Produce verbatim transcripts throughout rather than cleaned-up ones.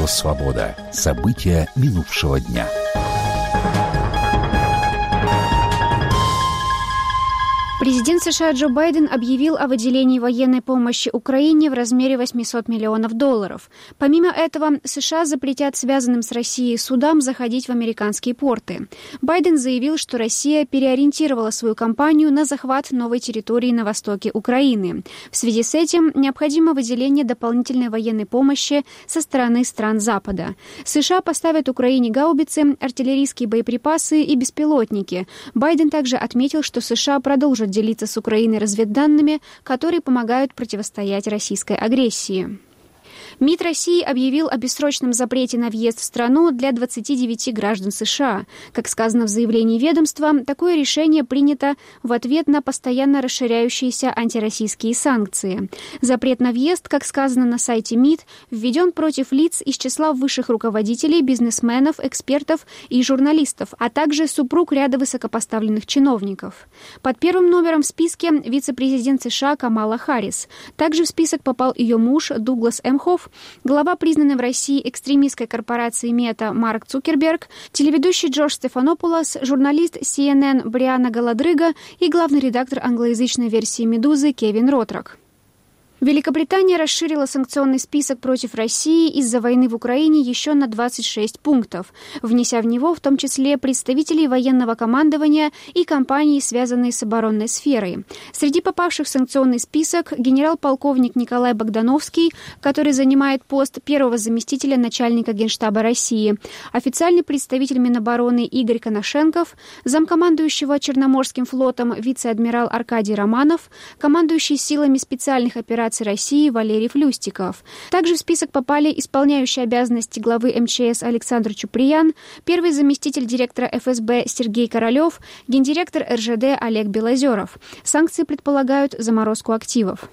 Радио «Свобода». События минувшего дня. Президент США Джо Байден объявил о выделении военной помощи Украине в размере восемьсот миллионов долларов. Помимо этого, США запретят связанным с Россией судам заходить в американские порты. Байден заявил, что Россия переориентировала свою кампанию на захват новой территории на востоке Украины. В связи с этим необходимо выделение дополнительной военной помощи со стороны стран Запада. США поставят Украине гаубицы, артиллерийские боеприпасы и беспилотники. Байден также отметил, что США продолжат делиться с Украиной разведданными, которые помогают противостоять российской агрессии. МИД России объявил о бессрочном запрете на въезд в страну для двадцати девяти граждан США. Как сказано в заявлении ведомства, такое решение принято в ответ на постоянно расширяющиеся антироссийские санкции. Запрет на въезд, как сказано на сайте МИД, введен против лиц из числа высших руководителей, бизнесменов, экспертов и журналистов, а также супруг ряда высокопоставленных чиновников. Под первым номером в списке вице-президент США Камала Харрис. Также в список попал ее муж Дуглас Эмхофф, глава признанной в России экстремистской корпорации Мета Марк Цукерберг, телеведущий Джордж Стефанопулос, журналист си эн эн Брианна Галадрига и главный редактор англоязычной версии «Медузы» Кевин Ротрак. Великобритания расширила санкционный список против России из-за войны в Украине еще на двадцать шесть пунктов, внеся в него в том числе представителей военного командования и компаний, связанные с оборонной сферой. Среди попавших в санкционный список генерал-полковник Николай Богдановский, который занимает пост первого заместителя начальника Генштаба России, официальный представитель Минобороны Игорь Коношенков, замкомандующего Черноморским флотом вице-адмирал Аркадий Романов, командующий силами специальных операций России Валерий Флюстиков. Также в список попали исполняющий обязанности главы эм че эс Александр Чуприян, первый заместитель директора эф эс бэ Сергей Королев, гендиректор эр жэ дэ Олег Белозеров. Санкции предполагают заморозку активов.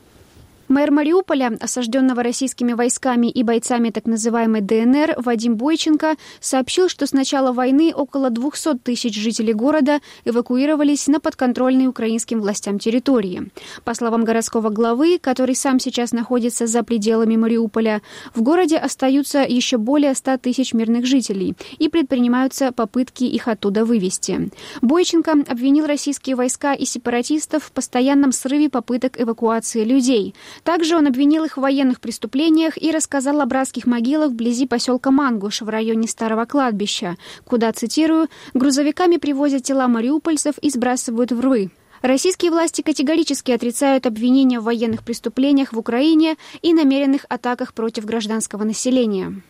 Мэр Мариуполя, осажденного российскими войсками и бойцами так называемой дэ эн эр, Вадим Бойченко, сообщил, что с начала войны около двухсот тысяч жителей города эвакуировались на подконтрольные украинским властям территории. По словам городского главы, который сам сейчас находится за пределами Мариуполя, в городе остаются еще более ста тысяч мирных жителей и предпринимаются попытки их оттуда вывести. Бойченко обвинил российские войска и сепаратистов в постоянном срыве попыток эвакуации людей. Также он обвинил их в военных преступлениях и рассказал о братских могилах вблизи поселка Мангуш в районе Старого кладбища, куда, цитирую, «грузовиками привозят тела мариупольцев и сбрасывают в рвы». Российские власти категорически отрицают обвинения в военных преступлениях в Украине и намеренных атаках против гражданского населения.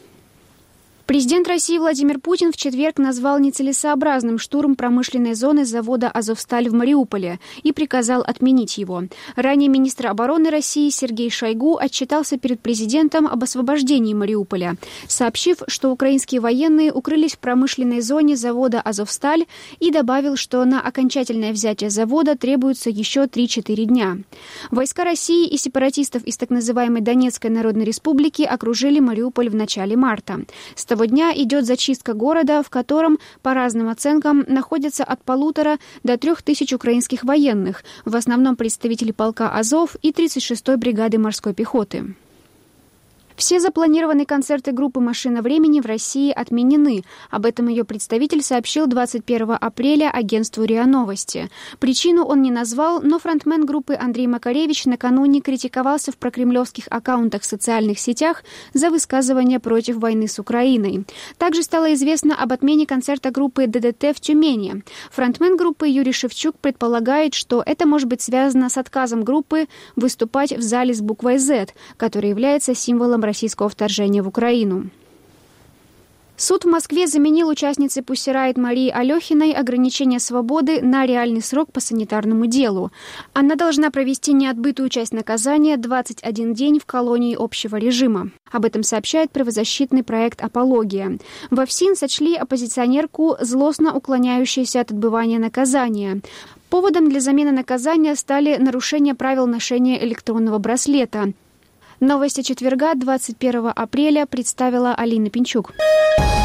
Президент России Владимир Путин в четверг назвал нецелесообразным штурм промышленной зоны завода «Азовсталь» в Мариуполе и приказал отменить его. Ранее министр обороны России Сергей Шойгу отчитался перед президентом об освобождении Мариуполя, сообщив, что украинские военные укрылись в промышленной зоне завода «Азовсталь», и добавил, что на окончательное взятие завода требуется еще три-четыре дня. Войска России и сепаратистов из так называемой Донецкой Народной Республики окружили Мариуполь в начале марта. С того дня идет зачистка города, в котором, по разным оценкам, находятся от полутора до трех тысяч украинских военных, в основном представители полка «Азов» и тридцать шестой бригады морской пехоты. Все запланированные концерты группы «Машина времени» в России отменены. Об этом ее представитель сообщил двадцать первого апреля агентству РИА Новости. Причину он не назвал, но фронтмен группы Андрей Макаревич накануне критиковался в прокремлевских аккаунтах в социальных сетях за высказывания против войны с Украиной. Также стало известно об отмене концерта группы дэ дэ тэ в Тюмени. Фронтмен группы Юрий Шевчук предполагает, что это может быть связано с отказом группы выступать в зале с буквой «зет», который является символом российского вторжения в Украину. Суд в Москве заменил участнице Pussy Riot Марии Алехиной ограничение свободы на реальный срок по санитарному делу. Она должна провести неотбытую часть наказания двадцать один день в колонии общего режима. Об этом сообщает правозащитный проект «Апология». Во ФСИН сочли оппозиционерку злостно уклоняющейся от отбывания наказания. Поводом для замены наказания стали нарушения правил ношения электронного браслета. Новости четверга, двадцать первого апреля, представила Алина Пинчук.